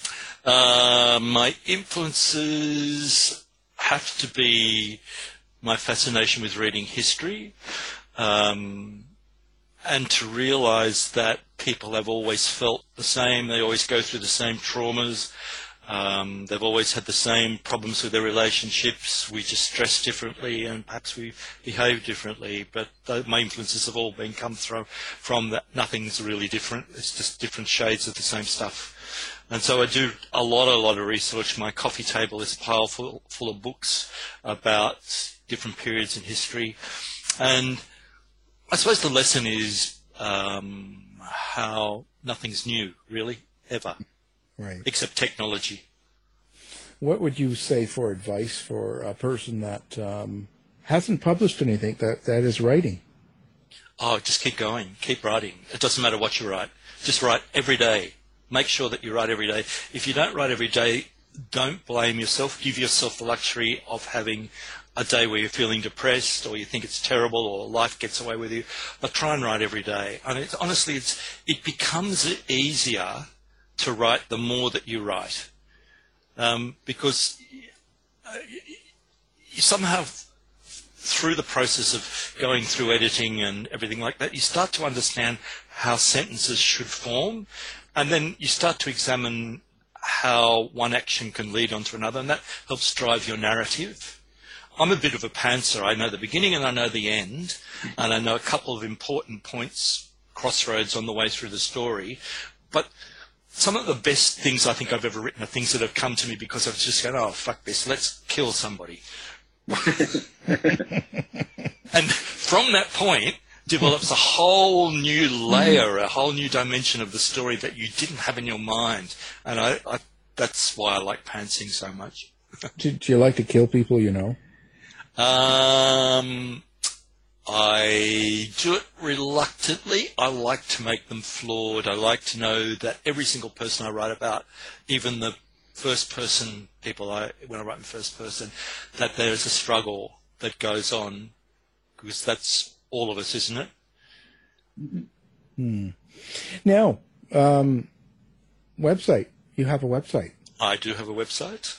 My influences have to be my fascination with reading history, and to realize that people have always felt the same. They always go through the same traumas. They've always had the same problems with their relationships. We just dress differently and perhaps we behave differently. But my influences have all been come from that. Nothing's really different. It's just different shades of the same stuff. And so I do a lot of research. My coffee table is a pile full of books about different periods in history. And I suppose the lesson is how nothing's new, really, ever. Right. Except technology. What would you say for advice for a person that hasn't published anything that is writing? Oh, just keep going. Keep writing. It doesn't matter what you write. Just write every day. Make sure that you write every day. If you don't write every day, don't blame yourself. Give yourself the luxury of having a day where you're feeling depressed or you think it's terrible or life gets away with you. But try and write every day. And it becomes easier to write the more that you write, because you somehow, through the process of going through editing and everything like that, you start to understand how sentences should form, and then you start to examine how one action can lead on to another, and that helps drive your narrative. I'm a bit of a pantser. I know the beginning and I know the end, and I know a couple of important points, crossroads on the way through the story, but some of the best things I think I've ever written are things that have come to me because I've just gone, oh, fuck this, let's kill somebody. And from that point develops a whole new layer, a whole new dimension of the story that you didn't have in your mind. And I that's why I like pantsing so much. Do you like to kill people, you know? I do it reluctantly. I like to make them flawed. I like to know that every single person I write about, even the first person people when I write in first person, that there is a struggle that goes on, because that's all of us, isn't it? Mm-hmm. Now, website. You have a website. I do have a website,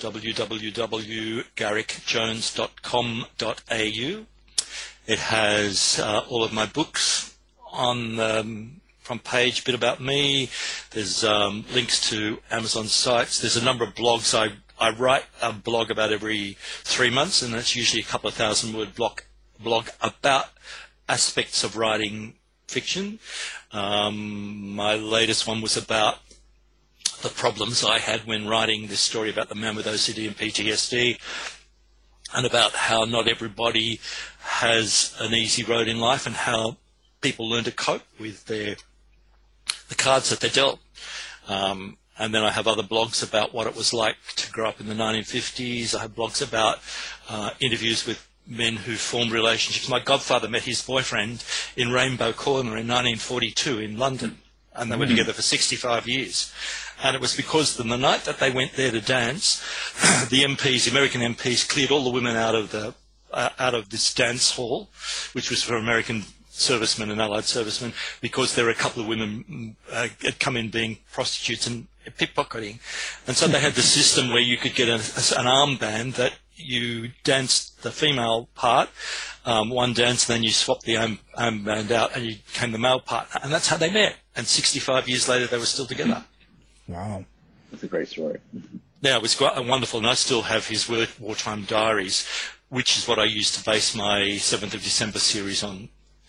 www.garrickjones.com.au. It has all of my books on the front page, a bit about me. There's links to Amazon sites. There's a number of blogs. I write a blog about every 3 months, and that's usually a couple of 1,000-word blog about aspects of writing fiction. My latest one was about the problems I had when writing this story about the man with OCD and PTSD, and about how not everybody has an easy road in life and how people learn to cope with the cards that they're dealt. And then I have other blogs about what it was like to grow up in the 1950s. I have blogs about interviews with men who formed relationships. My godfather met his boyfriend in Rainbow Corner in 1942 in London, and they were together for 65 years. And it was because the night that they went there to dance, the American MPs, cleared all the women out of this dance hall, which was for American servicemen and allied servicemen, because there were a couple of women had come in being prostitutes and pickpocketing. And so they had the system where you could get an armband that you danced the female part, one dance, and then you swapped the armband out and you became the male partner. And that's how they met. And 65 years later, they were still together. Wow. That's a great story. Yeah, it was quite wonderful. And I still have his wartime diaries, which is what I used to base my 7th of December series on,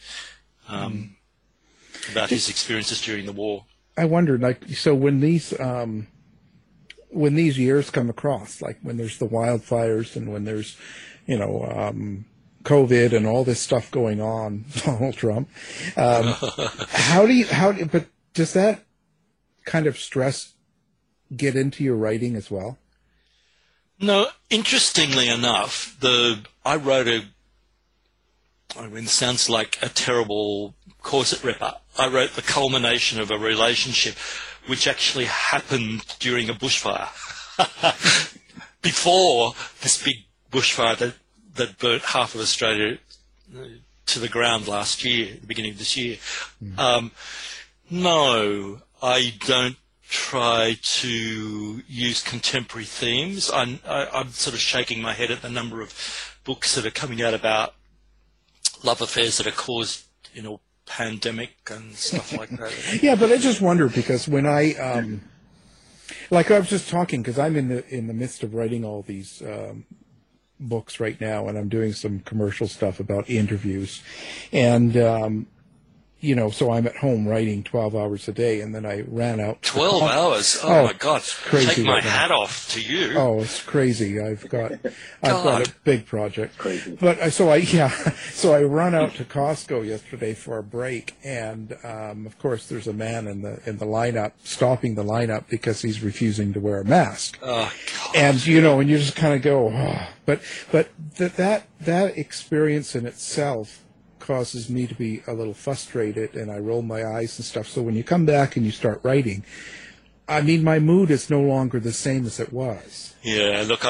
about his experiences during the war. I wondered, like, so when these years come across, like when there's the wildfires and when there's, COVID and all this stuff going on, Donald Trump, but does that kind of stress get into your writing as well? No, interestingly enough, I wrote it sounds like a terrible corset ripper. I wrote the culmination of a relationship which actually happened during a bushfire. Before this big bushfire that burnt half of Australia to the ground last year, the beginning of this year. No, I don't try to use contemporary themes. I'm sort of shaking my head at the number of books that are coming out about love affairs that are caused, pandemic and stuff like that. Yeah, but I just wonder, because when I was just talking, because I'm in the midst of writing all these books right now, and I'm doing some commercial stuff about interviews, and so I'm at home writing 12 hours a day, and then I ran out. 12 hours? Oh my God! Crazy. Take my hat off to you. Oh, it's crazy. I've got a big project. Crazy. But so I run out to Costco yesterday for a break, and of course there's a man in the lineup stopping the lineup because he's refusing to wear a mask. Oh God! And and you just kind of go, oh. But that experience in itself causes me to be a little frustrated, and I roll my eyes and stuff. So when you come back and you start writing, I mean, my mood is no longer the same as it was. Yeah, look,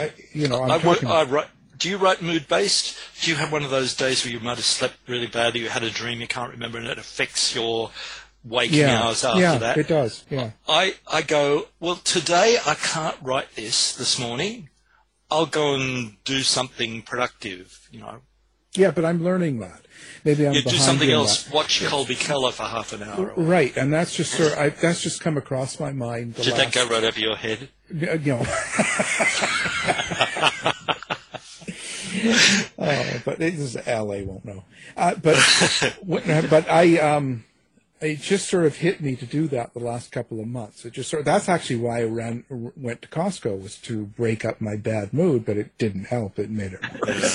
do you write mood-based? Do you have one of those days where you might have slept really badly, you had a dream you can't remember, and it affects your waking hours after that? Yeah, it does, yeah. I go, well, today I can't write this morning. I'll go and do something productive, Yeah, but I'm learning that. Maybe I'm behind do something in else. that. Watch Colby Keller for half an hour. Right, and that's just that's just come across my mind. Did that go right over your head? But this is LA, won't know. But it just sort of hit me to do that the last couple of months. It just that's actually why I went to Costco, was to break up my bad mood, but it didn't help. It made it worse.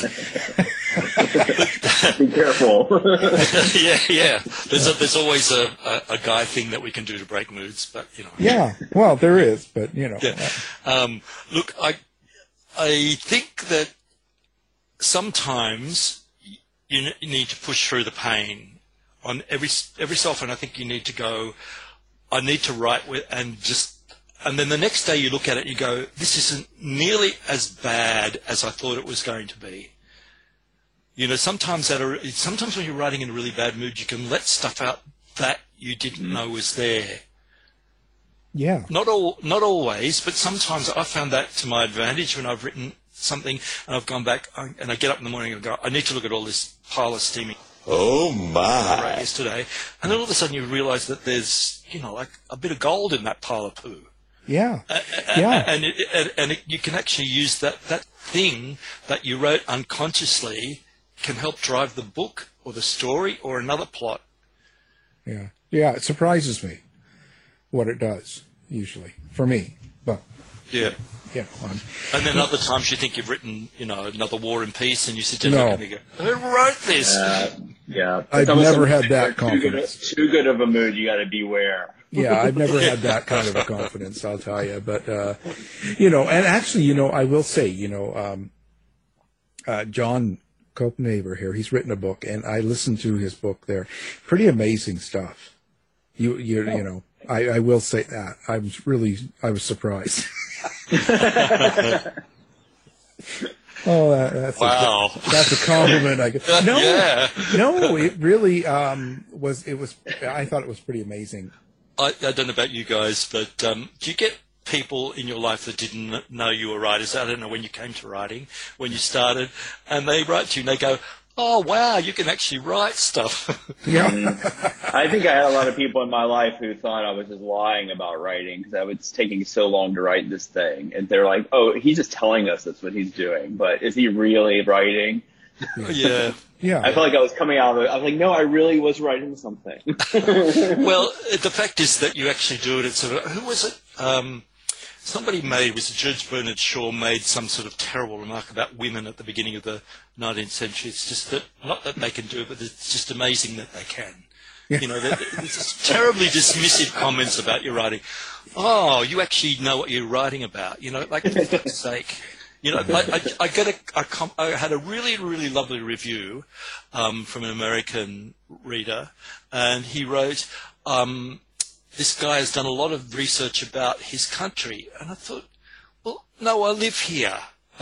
Be careful. yeah. There's always a guy thing that we can do to break moods, but Yeah, well, there is, but Yeah. Look, I think that sometimes you need to push through the pain. On every so often, I think you need to go, I need to write with, and then the next day you look at it and you go, this isn't nearly as bad as I thought it was going to be. Sometimes when you're writing in a really bad mood, you can let stuff out that you didn't know was there. Yeah. Not always, but sometimes I found that to my advantage when I've written something and I've gone back and I get up in the morning and go, I need to look at all this pile of steaming. Oh my! Yesterday, and then all of a sudden you realise that there's, like a bit of gold in that pile of poo. Yeah, and you can actually use that thing that you wrote unconsciously can help drive the book or the story or another plot. Yeah, it surprises me what it does usually for me, but yeah. And then other times you think you've written, another War and Peace, and you sit down and you go, who wrote this? Yeah. I've never had that confidence. Too good of a mood, you got to beware. Yeah, I've never had that kind of a confidence, I'll tell you. But, and actually, I will say, John Copenhaver here, he's written a book, and I listened to his book there. Pretty amazing stuff. I will say that. I was surprised. Oh, that's wow. That's a compliment. I guess. No, yeah. No, it really was. It was. I thought it was pretty amazing. I don't know about you guys, but do you get people in your life that didn't know you were writers? I don't know when you came to writing, when you started, and they write to you and they go, "Oh, wow, you can actually write stuff." Yeah. I think I had a lot of people in my life who thought I was just lying about writing because I was taking so long to write this thing. And they're like, oh, he's just telling us that's what he's doing. But is he really writing? Yeah. Yeah. I felt like I was coming out of it. I was like, no, I really was writing something. Well, the fact is that you actually do it. It's who was it? Somebody was it George Bernard Shaw made some sort of terrible remark about women at the beginning of the 19th century. It's just that, not that they can do it, but it's just amazing that they can. Yeah. You know, it's terribly dismissive comments about your writing. Oh, you actually know what you're writing about. You know, like, for fuck's sake. You know, I had a really, really lovely review from an American reader, and he wrote, this guy has done a lot of research about his country. And I thought, well, no, I live here.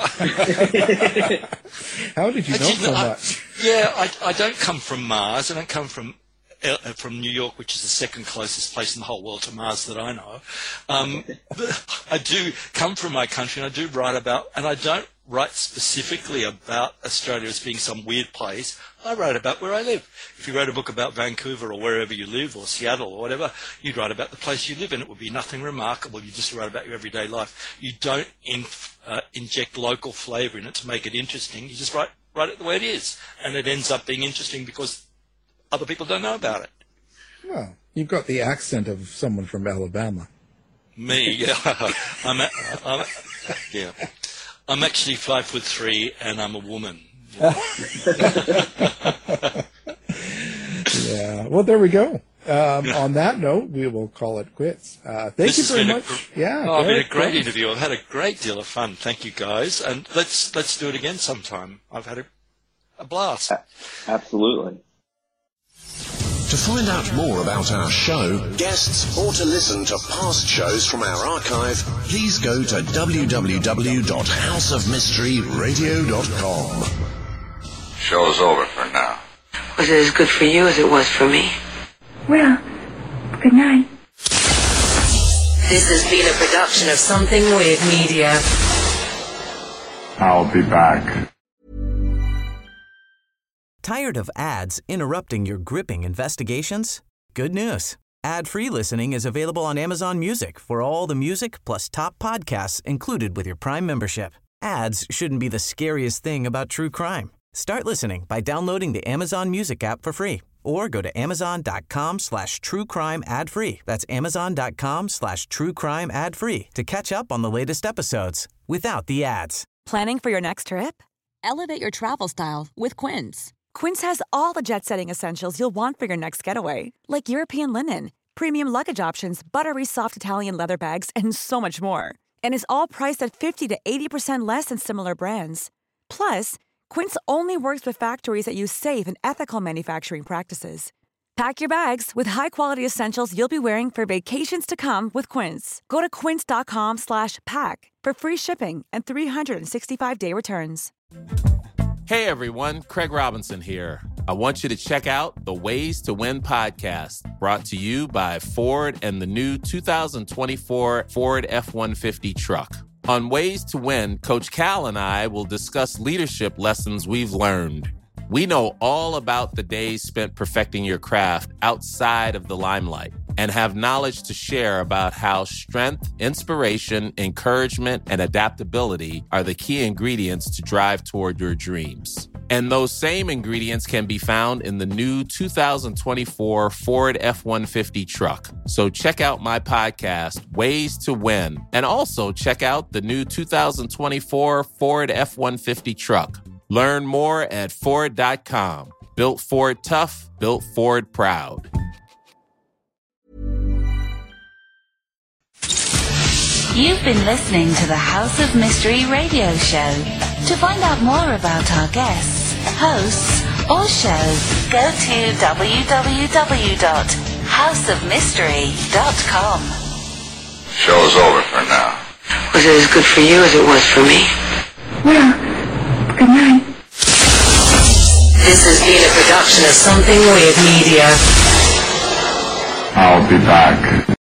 How did you know so much? I don't come from Mars. I don't come from New York, which is the second closest place in the whole world to Mars that I know. But I do come from my country, and I do write about, and I don't write specifically about Australia as being some weird place. I write about where I live. If you wrote a book about Vancouver or wherever you live, or Seattle or whatever, you'd write about the place you live in. It would be nothing remarkable. You just write about your everyday life. You don't inject local flavour in it to make it interesting. You just write it the way it is, and it ends up being interesting because other people don't know about it. Well, you've got the accent of someone from Alabama. Me, yeah. Yeah. I'm actually 5'3", and I'm a woman. Yeah. Well, there we go. On that note, we will call it quits. Thank you very much. It's been a great interview. I've had a great deal of fun. Thank you, guys. And let's do it again sometime. I've had a blast. Absolutely. To find out more about our show, guests, or to listen to past shows from our archive, please go to www.houseofmysteryradio.com. Show's over for now. Was it as good for you as it was for me? Well, good night. This has been a production of Something Weird Media. I'll be back. Tired of ads interrupting your gripping investigations? Good news. Ad-free listening is available on Amazon Music for all the music plus top podcasts included with your Prime membership. Ads shouldn't be the scariest thing about true crime. Start listening by downloading the Amazon Music app for free or go to amazon.com/truecrime ad-free. That's amazon.com/truecrime ad-free to catch up on the latest episodes without the ads. Planning for your next trip? Elevate your travel style with Quince. Quince has all the jet-setting essentials you'll want for your next getaway, like European linen, premium luggage options, buttery soft Italian leather bags, and so much more. And is all priced at 50 to 80% less than similar brands. Plus, Quince only works with factories that use safe and ethical manufacturing practices. Pack your bags with high-quality essentials you'll be wearing for vacations to come with Quince. Go to quince.com/pack for free shipping and 365-day returns. Hey everyone, Craig Robinson here. I want you to check out the Ways to Win podcast, brought to you by Ford and the new 2024 Ford F-150 truck. On Ways to Win, Coach Cal and I will discuss leadership lessons we've learned. We know all about the days spent perfecting your craft outside of the limelight and have knowledge to share about how strength, inspiration, encouragement, and adaptability are the key ingredients to drive toward your dreams. And those same ingredients can be found in the new 2024 Ford F-150 truck. So check out my podcast, Ways to Win, and also check out the new 2024 Ford F-150 truck. Learn more at Ford.com. Built Ford tough, built Ford proud. You've been listening to the House of Mystery radio show. To find out more about our guests, hosts, or shows, go to www.houseofmystery.com. Show's over for now. Was it as good for you as it was for me? Well, to Something Weird Media. I'll be back.